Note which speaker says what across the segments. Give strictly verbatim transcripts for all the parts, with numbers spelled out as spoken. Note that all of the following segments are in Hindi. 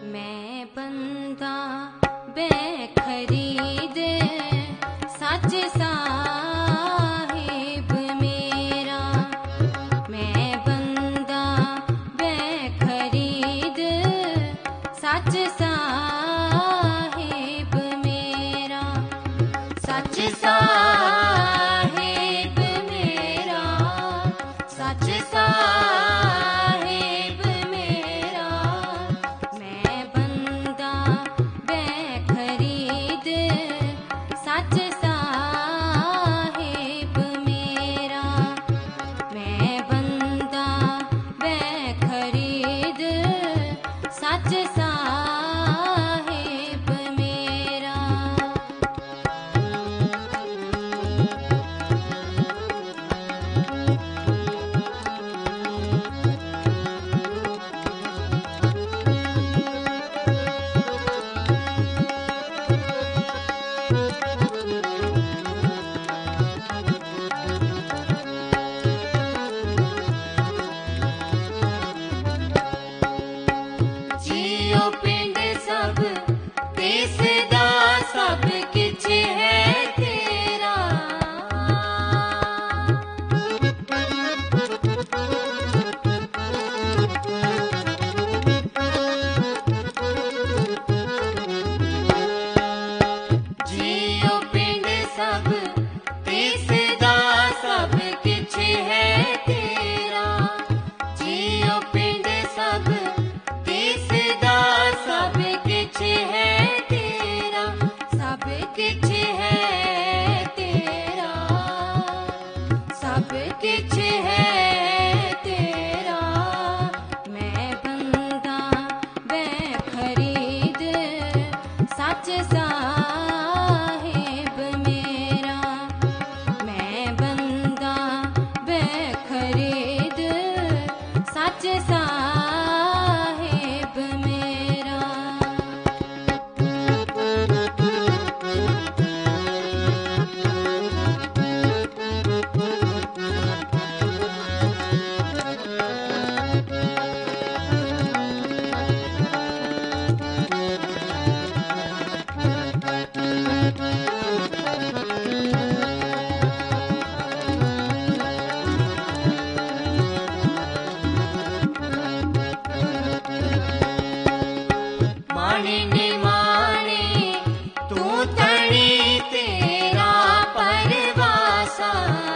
Speaker 1: मैं बंदा बेखरीद सच साहिब मेरा, मैं बंदा बेखरीद सच साहिब मेरा, सच साहिब मेरा, सच साहिब मेरा, मैं बंदा बेखरीद सच साहिब मेरा, मैं बंदा बेखरीद सच साहिब मेरा। जियो पिंड सब दिसदा सब किछ है तेरा, जियो पिंड सब दिसदा सब किछ है तेरा, जियो पिंड सब दिसदा सब किछ है तेरा, सब किछ है तेरा, सब किछ है तेरा, मैं बंदा बेखरीद सच साहिब मेरा, मैं बंदा बेखरीद सच साहिब मेरा। माने ने माने तू तणी तेरा परवासा,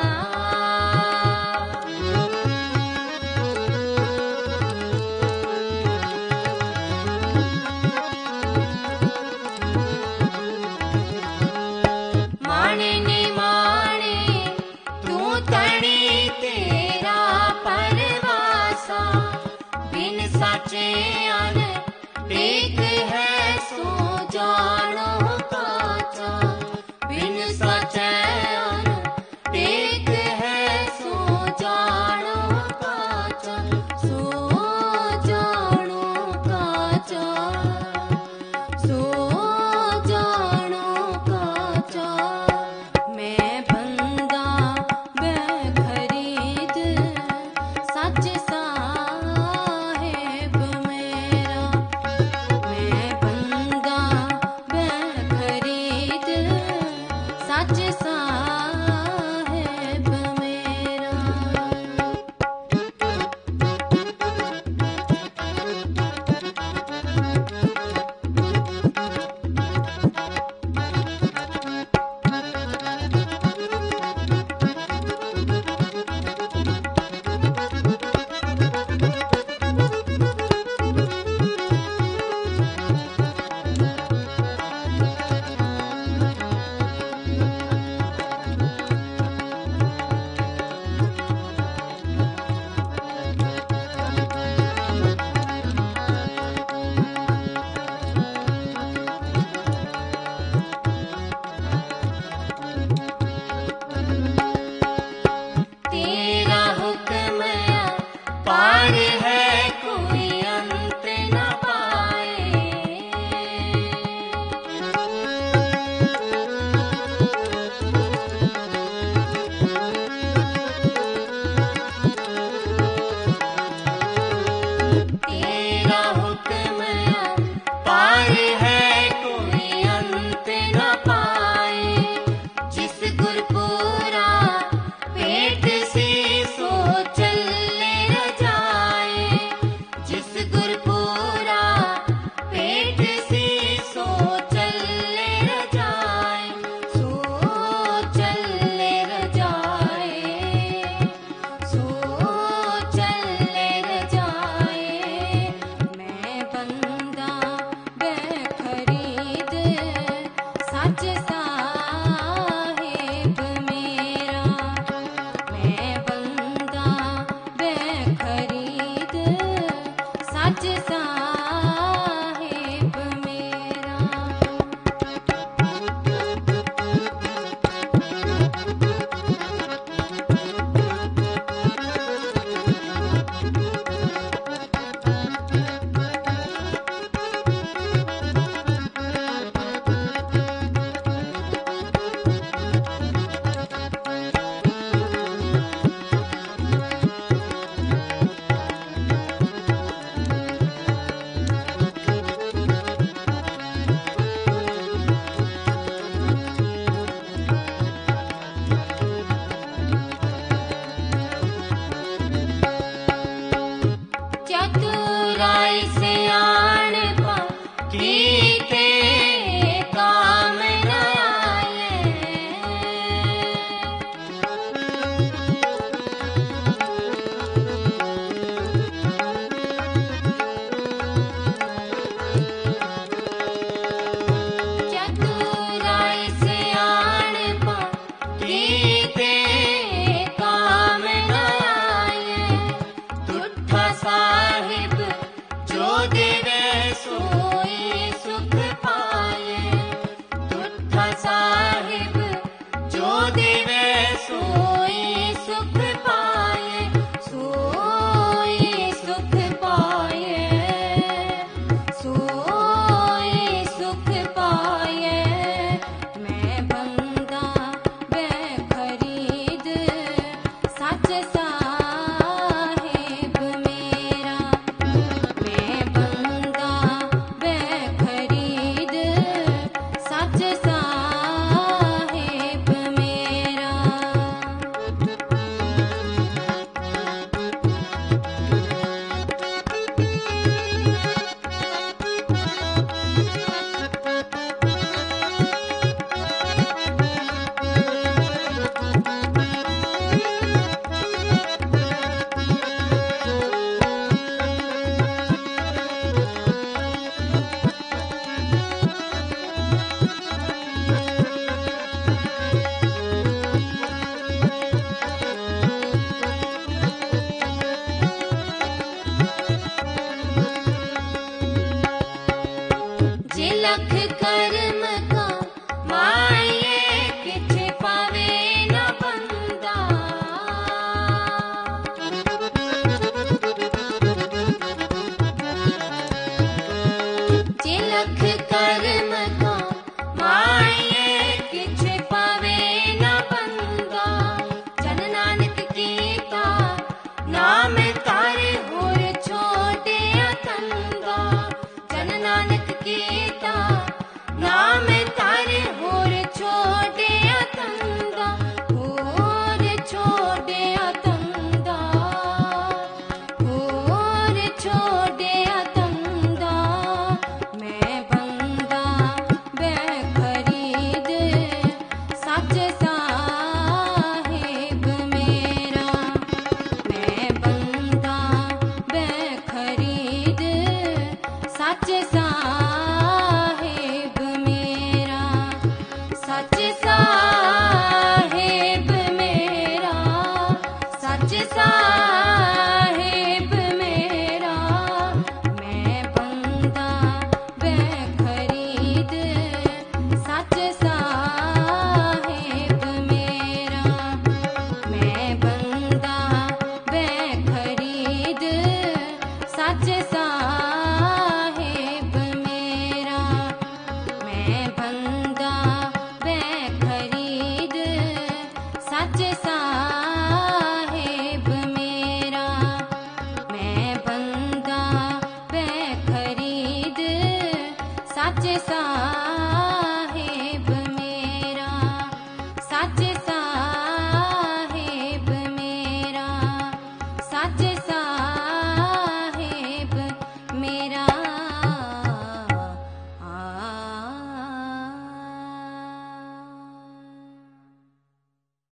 Speaker 1: माने ने माने तू तणी तेरा परवासा, बिन साचे अन देख है सो जानो काचा, बिन साचे अन देख है सो जानो काचा, सो जानो काचा, सो जानो काचा, मैं बंदा बेखरीद सच साहिब मेरा, मैं बंदा बेखरीद सच साहिब मेरा। तेरा हुक्म पार है कोई अंत न पाए, तेरा हुक्म राय सियाणपा कीते काम न आए। चतुराई सियाणपा कीते काम न आए। तुठा साहिब जो देवे सोई सुख पाए। तुठा साहिब जो देवे सोई सुख पाए। सोई सुख पाए। सोई सुख पाए। मैं बंदा मैं खरीद सच साहिब मेरा। मैं बंदा मैं खरीद सच साहिब मेरा। जिलख कर्म का माये किछ पावे न बंदा। जिलख कर्म का माये किछ पावे न बंदा। जन नानक कीता नाम तारे होर छोटे अतंगा। जन नानक कीता नाम तारे होर छोटे अतंगा। होर छोटे अतंगा। होर छोटे अतंगा। मैं बंदा मैं खरीद सच साहिब मेरा। मैं बंदा मैं खरीद सच साहिब मेरा। सच साहिब मेरा। सच साहिब मेरा। मैं बंदा मैं खरीद सच साहिब मेरा। मैं बंदा मैं खरीद सच